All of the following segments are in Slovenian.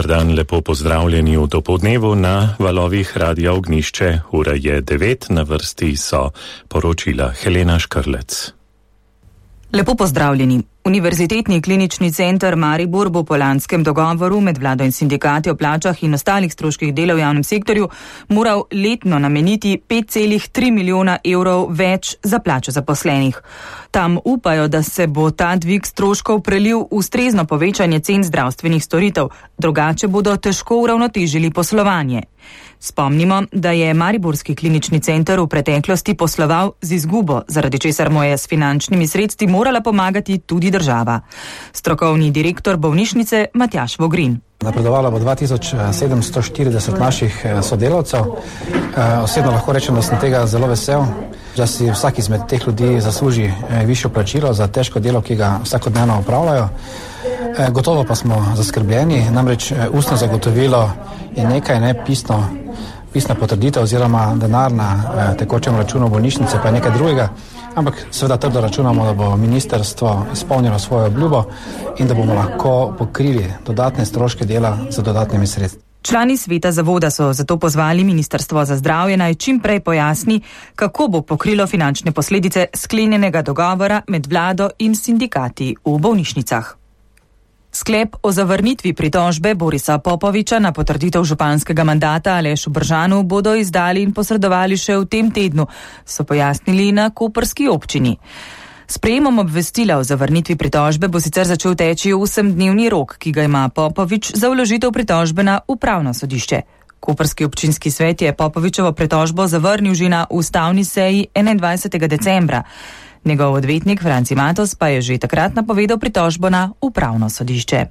Dobar dan, lepo pozdravljeni v dopodnevu na valovih Radia Ognjišče. Ura je 9, na vrsti so poročila Helena Škrlec. Lepo pozdravljeni. Univerzitetni klinični center Maribor bo po lanskem dogovoru med vlado in sindikati o plačah in ostalih stroških dela v javnem sektorju moral letno nameniti 5,3 milijona evrov več za plače zaposlenih. Tam upajo, da se bo ta dvig stroškov prelil v ustrezno povečanje cen zdravstvenih storitev, drugače bodo težko uravnotežili poslovanje. Spomnimo, da je Mariborski klinični center v preteklosti posloval z izgubo, zaradi česar mu je s finančnimi sredstvi morala pomagati tudi država. Strokovni direktor bolnišnice Matjaž Vogrin. Napredovalo bo 2740 naših sodelavcev. Osebno lahko rečem, da sem tega zelo vesel, da si vsak izmed teh ljudi zasluži višjo plačilo za težko delo, ki ga vsakodnevno opravljajo. Gotovo pa smo zaskrbljeni, namreč ustno zagotovilo je nekaj, pisna potrditev oziroma denar na tekočem računu bolnišnice pa je nekaj drugega, ampak seveda trdo računamo, da bo ministrstvo izpolnilo svojo obljubo in da bomo lahko pokrili dodatne stroške dela z dodatnimi sredstvi. Člani sveta zavoda so zato pozvali Ministrstvo za zdravje naj čim prej pojasni, kako bo pokrilo finančne posledice sklenjenega dogovora med vlado in sindikati v bolnišnicah. Sklep o zavrnitvi pritožbe Borisa Popoviča na potrditev županskega mandata Alešu Bržanu bodo izdali in posredovali še v tem tednu, so pojasnili na koprski občini. S prejemom obvestila o zavrnitvi pritožbe bo sicer začel teči 8-dnevni rok, ki ga ima Popovič za vložitev pritožbe na upravno sodišče. Koprski občinski svet je Popovičevo pritožbo zavrnil že na ustavni seji 21. decembra. Njegov odvetnik Franci Matos pa je že takrat napovedal pritožbo na upravno sodišče.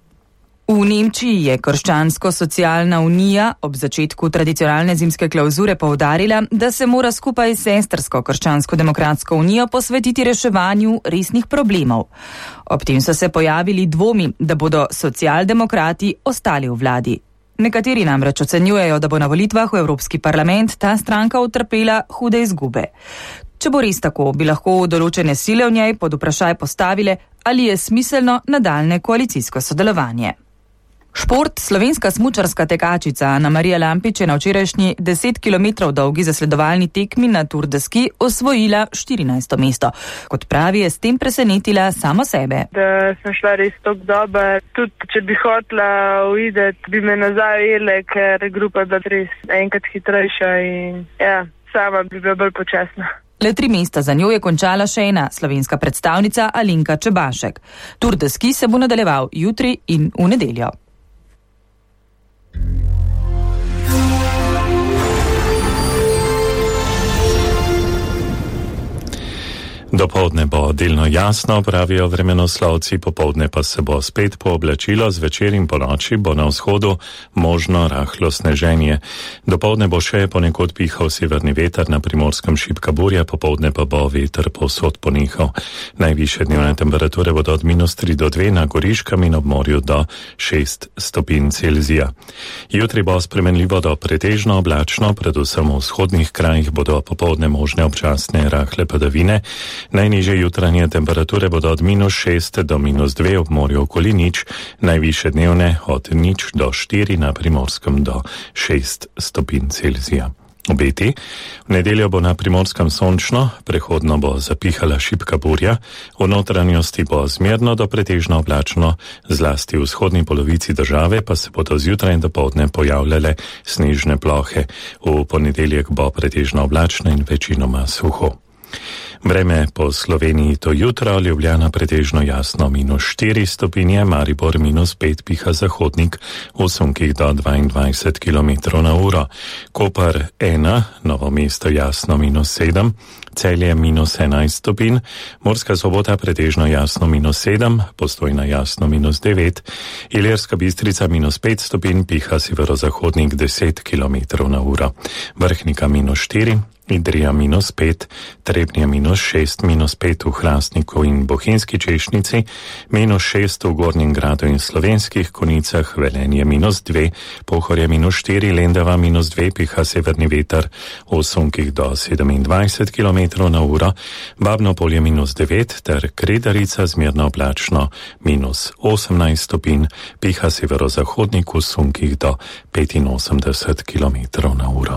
V Nemčiji je Krščansko-socialna unija ob začetku tradicionalne zimske klavzure poudarila, da se mora skupaj s sestrsko Krščansko-demokratsko unijo posvetiti reševanju resnih problemov. Ob tem so se pojavili dvomi, da bodo socialdemokrati ostali v vladi. Nekateri namreč ocenjujejo, da bo na volitvah v Evropski parlament ta stranka utrpela hude izgube. Če bo res tako, bi lahko določene sile v njej pod vprašaj postavile, ali je smiselno nadaljne koalicijsko sodelovanje. Šport. Slovenska smučarska tekačica Anamarija Lampič je na včerajšnji 10 km dolgi zasledovalni tekmi na Tour de Ski osvojila 14. mesto. Kot pravi, je s tem presenetila samo sebe. Da sem šla res tako dobro. Tudi če bi hotela uideti, bi me nazaj ujele, ker grupa je bila res enkrat hitrejša in sama bi bila bolj počasna. Le 3 mesta za njo je končala še ena slovenska predstavnica Alenka Čebašek. Tour de Ski se bo nadaljeval jutri in v nedeljo. Dopoldne bo delno jasno, pravijo vremenoslovci, popoldne pa se bo spet pooblačilo, zvečer in ponoči bo na vzhodu možno rahlo sneženje. Dopoldne bo še ponekod pihal severni veter, na Primorskem šibka burja, popoldne pa bo veter povsod ponehal. Najvišje dnevne temperature bodo od -3 do 2 na Goriškem in ob morju do 6 stopinj Celzija. Jutri bo spremenljivo do pretežno oblačno, predvsem v vzhodnih krajih bodo popoldne možne občasne rahle padavine. Najnižje jutranje temperature bodo od -6 do -2 ob morju okoli 0, najvišje dnevne od 0 do 4, na Primorskem do 6 stopinj Celzija. Obeti. V nedeljo bo na Primorskem sončno, prehodno bo zapihala šibka burja, v notranjosti bo zmerno do pretežno oblačno, zlasti v vzhodni polovici države pa se bodo zjutraj in dopoldne pojavljale snežne plohe. V ponedeljek bo pretežno oblačno in večinoma suho. Vreme po Sloveniji to jutro, Ljubljana pretežno jasno -4 stopinje, Maribor -5, piha zahodnik v sunkih do 22 km/h. Koper 1, Novo mesto jasno -7, Celje -11 stopinj, Murska Sobota pretežno jasno -7, Postojna jasno -9, Ilirska Bistrica -5 stopinj, piha severozahodnik 10 km/h. Vrhnika -4, Idrija -5, Trebnje -6, -5 v Hrastniku in Bohinjski Češnici, -6 v Gornjem Gradu in Slovenskih Konjicah, Velenje -2, Pohorje -4, Lendava -2, piha severni veter v sunkih do 27 km/h, Babno Polje -9 ter Kredarica zmerno oblačno -18 stopinj, piha severozahodnik v sunkih do 85 km/h.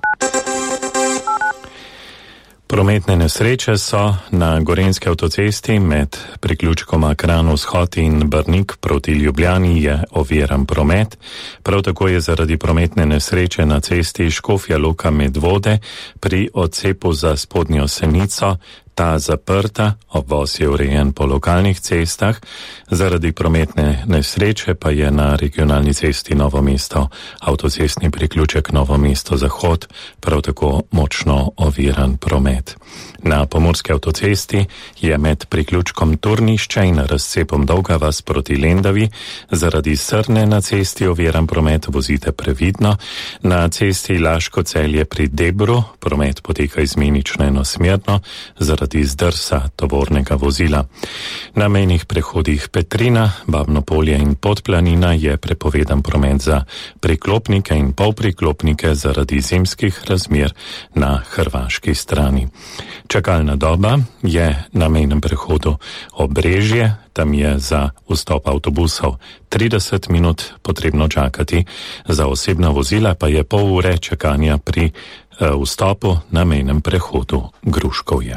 Prometne nesreče so na Gorenjski avtocesti med priključkoma Kranj-Vzhod in Brnik proti Ljubljani je oviran promet. Prav tako je zaradi prometne nesreče na cesti Škofja Loka-Medvode pri odcepu za Spodnjo Senico ta zaprta, obvoz je urejen po lokalnih cestah, zaradi prometne nesreče pa je na regionalni cesti Novo Mesto avtocestni priključek Novo Mesto Zahod prav tako močno oviran promet. Na Pomurski avtocesti je med priključkom Turnišče in razcepom Dolga vas proti Lendavi zaradi srne na cesti oviran promet, vozite previdno. Na cesti Laško-Celje pri Debru promet poteka izmenično enosmerno zaradi zdrsa tovornega vozila. Na mejnih prehodih Petrina, Babno Polje in Podplanina je prepovedan promet za priklopnike in polpriklopnike zaradi zimskih razmer na hrvaški strani. Čakalna doba je na mejnem prehodu Obrežje, tam je za vstop avtobusov 30 minut potrebno čakati, za osebna vozila pa je pol ure čakanja pri vstopu na mejnem prehodu Gruškovje.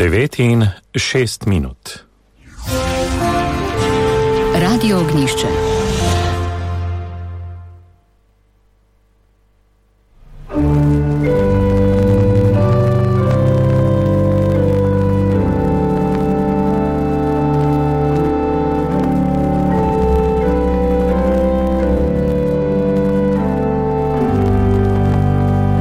9:06. Radio Ognjišče.